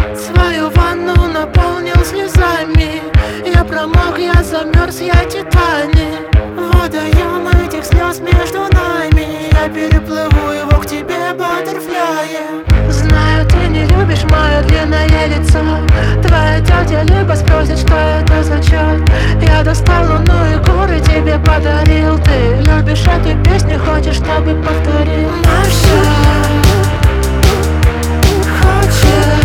Свою ванну наполнил слезами. Я промок, я замерз, я Титаник. Водоем этих слез между нами. Я переплыву его к тебе, баттерфляе. Знаю, ты не любишь мое длинное лицо. Твоя тетя либо спросит, что это за черт. Я достал луну и горы тебе подарил. Ты любишь эту песню, хочешь, чтобы повторил. Маша хочет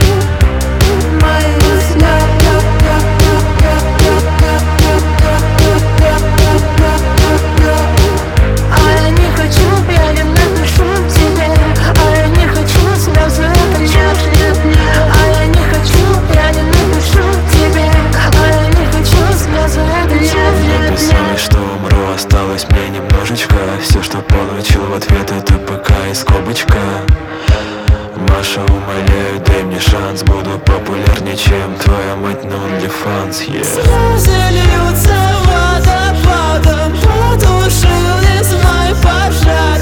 мои слезы. А я не хочу, я не напишу тебе. А я не хочу слезы кричать. А я не хочу, я не напишу тебе. А я не хочу слезы кричать. Написал, что умру, осталось мне немножечко. Все, что получил в ответ, это ПК и скобочка. Маша, умоляю, дай мне шанс. Буду популярнее, чем твоя мать на OnlyFans, yeah. Слезы льются водопадом, потушил весной пожар.